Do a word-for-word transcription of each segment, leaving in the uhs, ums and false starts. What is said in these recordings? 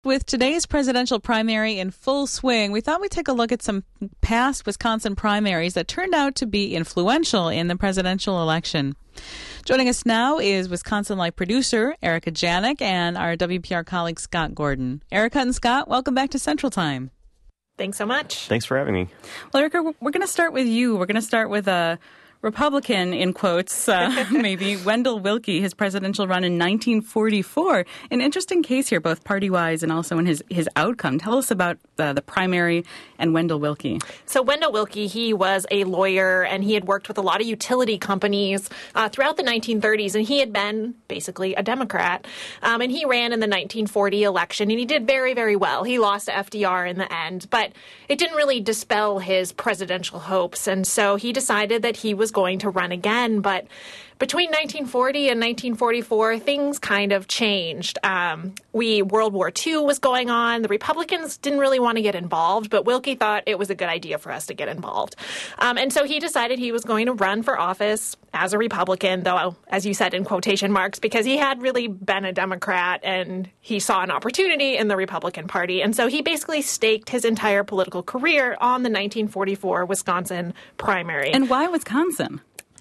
With today's presidential primary in full swing, we thought we'd take a look at some past Wisconsin primaries that turned out to be influential in the presidential election. Joining us now is Wisconsin Life producer Erica Janik and our W P R colleague Scott Gordon. Erica and Scott, welcome back to Central Time. Thanks so much. Thanks for having me. Well, Erica, we're going to start with you. We're going to start with a Republican, in quotes, uh, maybe, Wendell Willkie, his presidential run in nineteen forty-four. An interesting case here, both party-wise and also in his, his outcome. Tell us about uh, the primary and Wendell Willkie. So Wendell Willkie, he was a lawyer, and he had worked with a lot of utility companies uh, throughout the nineteen thirties, and he had been basically a Democrat. Um, and he ran in the nineteen forty election, and he did very, very well. He lost to F D R in the end, but it didn't really dispel his presidential hopes, and so he decided that he was going to run again. But between nineteen forty and nineteen forty-four, things kind of changed. Um, we World War Two was going on. The Republicans didn't really want to get involved, but Willkie thought it was a good idea for us to get involved. Um, and so he decided he was going to run for office as a Republican, though, as you said, in quotation marks, because he had really been a Democrat and he saw an opportunity in the Republican Party. And so he basically staked his entire political career on the nineteen forty-four Wisconsin primary. And why Wisconsin?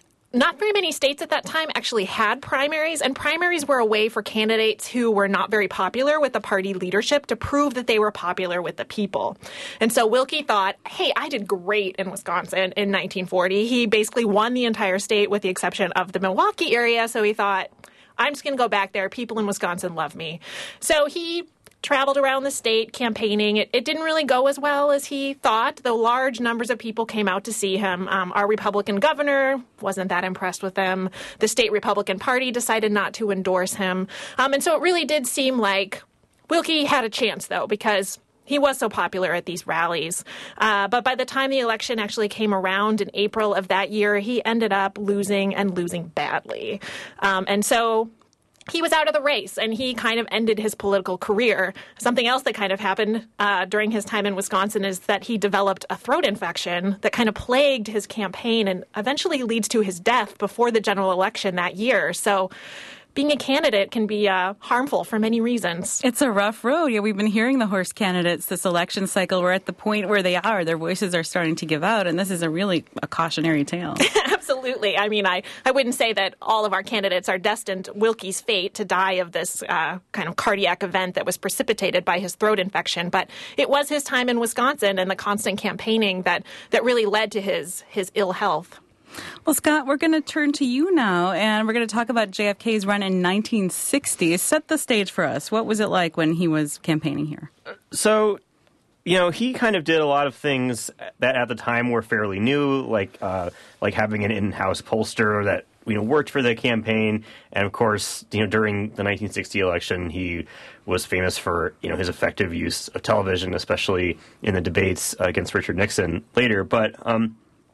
Not very many states at that time actually had primaries, and primaries were a way for candidates who were not very popular with the party leadership to prove that they were popular with the people. And so Willkie thought, hey, I did great in Wisconsin in nineteen forty. He basically won the entire state with the exception of the Milwaukee area, so he thought, I'm just going to go back there. People in Wisconsin love me. So he traveled around the state campaigning. It, it didn't really go as well as he thought, though large numbers of people came out to see him. Um, our Republican governor wasn't that impressed with him. The state Republican Party decided not to endorse him. Um, and so it really did seem like Willkie had a chance, though, because he was so popular at these rallies. Uh, but by the time the election actually came around in April of that year, he ended up losing and losing badly. Um, and so he was out of the race, and he kind of ended his political career. Something else that kind of happened uh, during his time in Wisconsin is that he developed a throat infection that kind of plagued his campaign and eventually leads to his death before the general election that year. So being a candidate can be uh, harmful for many reasons. It's a rough road. Yeah, we've been hearing the horse candidates this election cycle. We're at the point where they are. Their voices are starting to give out, and this is a really a cautionary tale. Absolutely. I mean, I, I wouldn't say that all of our candidates are destined Willkie's fate to die of this uh, kind of cardiac event that was precipitated by his throat infection, but it was his time in Wisconsin and the constant campaigning that, that really led to his, his ill health. Well, Scott, we're going to turn to you now, and we're going to talk about J F K's run in nineteen sixty. Set the stage for us. What was it like when he was campaigning here? So, you know, he kind of did a lot of things that at the time were fairly new, like uh, like having an in-house pollster that, you know, worked for the campaign. And, of course, you know, during the nineteen sixty election, he was famous for, you know, his effective use of television, especially in the debates against Richard Nixon later. But um,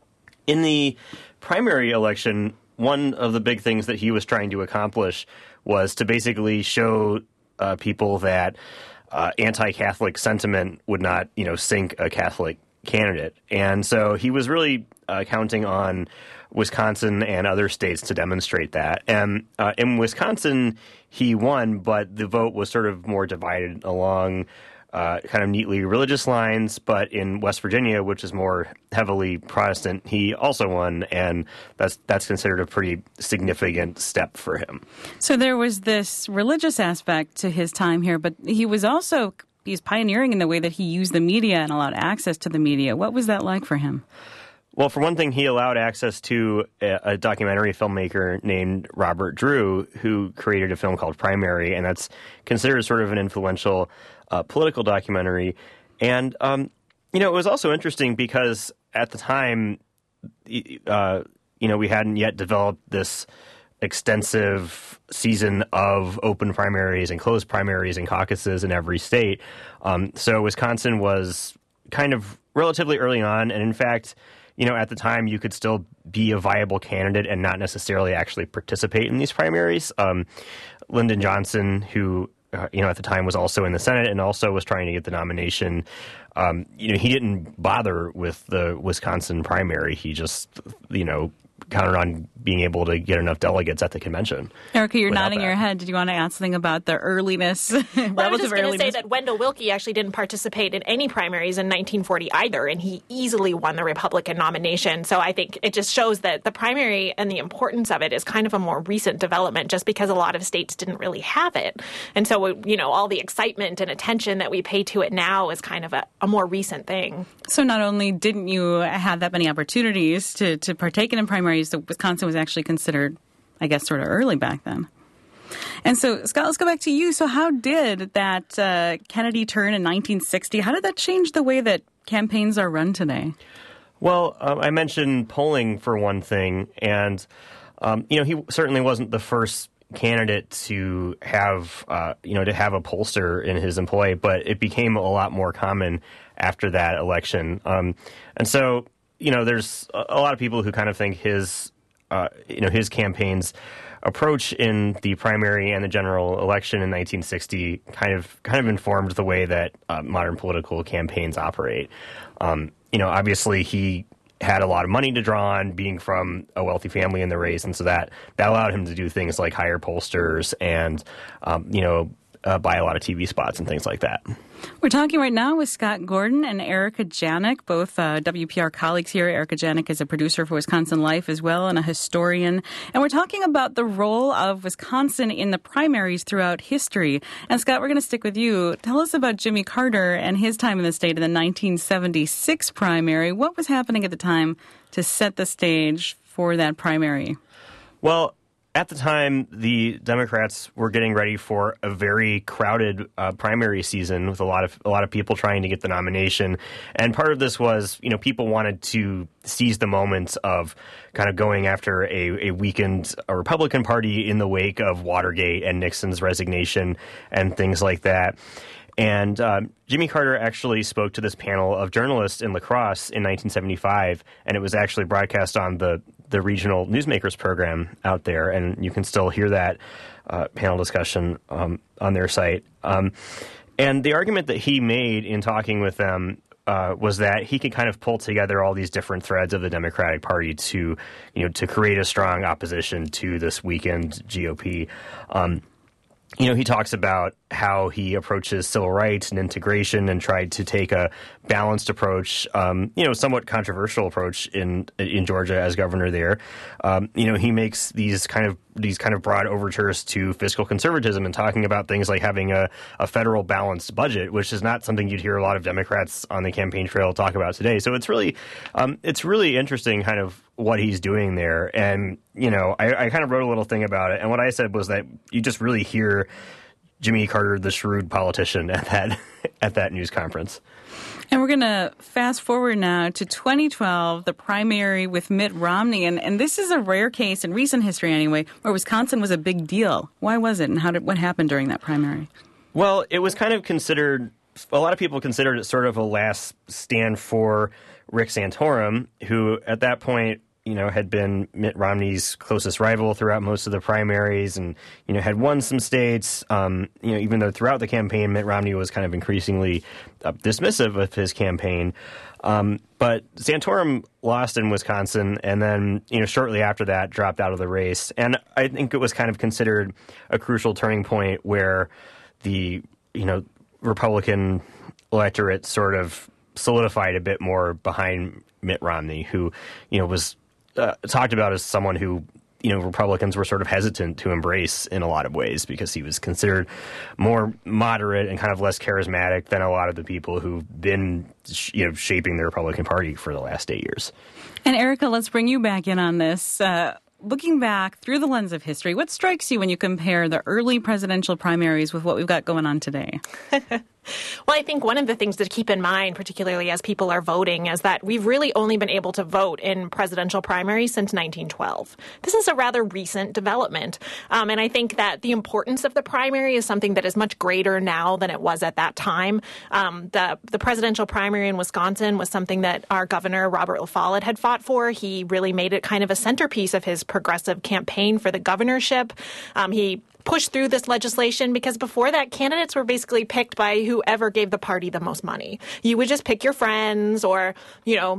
in the primary election, one of the big things that he was trying to accomplish was to basically show uh, people that uh, anti-Catholic sentiment would not, you know, sink a Catholic candidate. And so he was really uh, counting on Wisconsin and other states to demonstrate that. And uh, in Wisconsin, he won, but the vote was sort of more divided along Uh, kind of neatly religious lines, but in West Virginia, which is more heavily Protestant, he also won, and that's that's considered a pretty significant step for him. So there was this religious aspect to his time here, but he was also he's pioneering in the way that he used the media and allowed access to the media. What was that like for him? Well, for one thing, he allowed access to a, a documentary filmmaker named Robert Drew, who created a film called Primary, and that's considered sort of an influential uh, political documentary. And, um, you know, it was also interesting because at the time, uh, you know, we hadn't yet developed this extensive season of open primaries and closed primaries and caucuses in every state. Um, so Wisconsin was kind of relatively early on, and in fact, you know, at the time, you could still be a viable candidate and not necessarily actually participate in these primaries. Um, Lyndon Johnson, who, uh, you know, at the time was also in the Senate and also was trying to get the nomination, um, you know, he didn't bother with the Wisconsin primary. He just, you know, counted on being able to get enough delegates at the convention. Erica, you're nodding that. your head. Did you want to add something about the earliness? Well, I was just going to say earliness? that Wendell Willkie actually didn't participate in any primaries in nineteen forty either, and he easily won the Republican nomination. So I think it just shows that the primary and the importance of it is kind of a more recent development, just because a lot of states didn't really have it. And so, you know, all the excitement and attention that we pay to it now is kind of a, a more recent thing. So not only didn't you have that many opportunities to, to partake in primaries, the Wisconsin was actually considered, I guess, sort of early back then. And so, Scott, let's go back to you. So how did that uh, Kennedy turn in nineteen sixty, how did that change the way that campaigns are run today? Well, um, I mentioned polling for one thing, and, um, you know, he certainly wasn't the first candidate to have, uh, you know, to have a pollster in his employ, but it became a lot more common after that election. Um, and so, you know, there's a lot of people who kind of think his, uh, you know, his campaign's approach in the primary and the general election in nineteen sixty kind of kind of informed the way that uh, modern political campaigns operate. Um, you know, obviously he had a lot of money to draw on, being from a wealthy family in the race, and so that that allowed him to do things like hire pollsters and, um, you know, uh, buy a lot of T V spots and things like that. We're talking right now with Scott Gordon and Erica Janik, both uh, W P R colleagues here. Erica Janik is a producer for Wisconsin Life as well and a historian. And we're talking about the role of Wisconsin in the primaries throughout history. And Scott, we're going to stick with you. Tell us about Jimmy Carter and his time in the state in the nineteen seventy-six primary. What was happening at the time to set the stage for that primary? Well, at the time, the Democrats were getting ready for a very crowded uh, primary season with a lot of a lot of people trying to get the nomination. And part of this was, you know, people wanted to seize the moment of kind of going after a, a weakened a Republican Party in the wake of Watergate and Nixon's resignation and things like that. And um, Jimmy Carter actually spoke to this panel of journalists in La Crosse in nineteen seventy-five, and it was actually broadcast on the, the regional newsmakers program out there, and you can still hear that uh, panel discussion um, on their site. Um, and the argument that he made in talking with them uh, was that he could kind of pull together all these different threads of the Democratic Party to, you know, to create a strong opposition to this weakened G O P. Um, You know, he talks about how he approaches civil rights and integration and tried to take a balanced approach, um, you know, somewhat controversial approach in in Georgia as governor there. Um, you know, he makes these kind of these kind of broad overtures to fiscal conservatism and talking about things like having a, a federal balanced budget, which is not something you'd hear a lot of Democrats on the campaign trail talk about today. So it's really um, it's really interesting kind of what he's doing there. And, you know, I, I kind of wrote a little thing about it. And what I said was that you just really hear Jimmy Carter, the shrewd politician, at that at that news conference. And we're going to fast forward now to twenty twelve, the primary with Mitt Romney. And, and this is a rare case in recent history anyway, where Wisconsin was a big deal. Why was it? And how did what happened during that primary? Well, it was kind of considered, a lot of people considered it sort of a last stand for Rick Santorum, who at that point, you know, had been Mitt Romney's closest rival throughout most of the primaries and, you know, had won some states. Um, you know, even though throughout the campaign, Mitt Romney was kind of increasingly uh, dismissive of his campaign. Um, but Santorum lost in Wisconsin and then, you know, shortly after that dropped out of the race. And I think it was kind of considered a crucial turning point where the, you know, Republican electorate sort of solidified a bit more behind Mitt Romney, who, you know, was Uh, talked about as someone who, you know, Republicans were sort of hesitant to embrace in a lot of ways because he was considered more moderate and kind of less charismatic than a lot of the people who've been, you know, shaping the Republican Party for the last eight years. And Erica, let's bring you back in on this. Uh, looking back through the lens of history, what strikes you when you compare the early presidential primaries with what we've got going on today? Well, I think one of the things to keep in mind, particularly as people are voting, is that we've really only been able to vote in presidential primaries since nineteen twelve. This is a rather recent development. Um, and I think that the importance of the primary is something that is much greater now than it was at that time. Um, the, the presidential primary in Wisconsin was something that our governor, Robert La Follette, had fought for. He really made it kind of a centerpiece of his progressive campaign for the governorship. Um, he pushed through this legislation because before that, candidates were basically picked by whoever gave the party the most money. You would just pick your friends or, you know,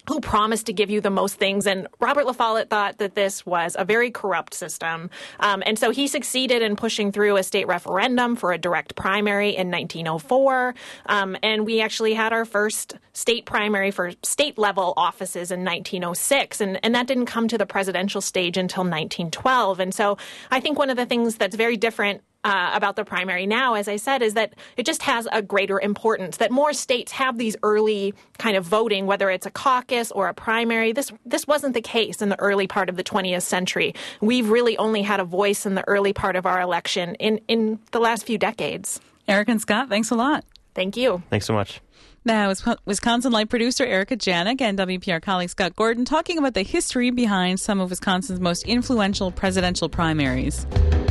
who promised to give you the most things. And Robert La Follette thought that this was a very corrupt system. Um, and so he succeeded in pushing through a state referendum for a direct primary in nineteen oh four. Um, and we actually had our first state primary for state-level offices in nineteen oh six. And, and that didn't come to the presidential stage until nineteen twelve. And so I think one of the things that's very different Uh, about the primary now, as I said, is that it just has a greater importance, that more states have these early kind of voting, whether it's a caucus or a primary. This this wasn't the case in the early part of the twentieth century. We've really only had a voice in the early part of our election in, in the last few decades. Erica and Scott, thanks a lot. Thank you. Thanks so much. Now, Wisconsin Light producer Erica Janik and W P R colleague Scott Gordon talking about the history behind some of Wisconsin's most influential presidential primaries.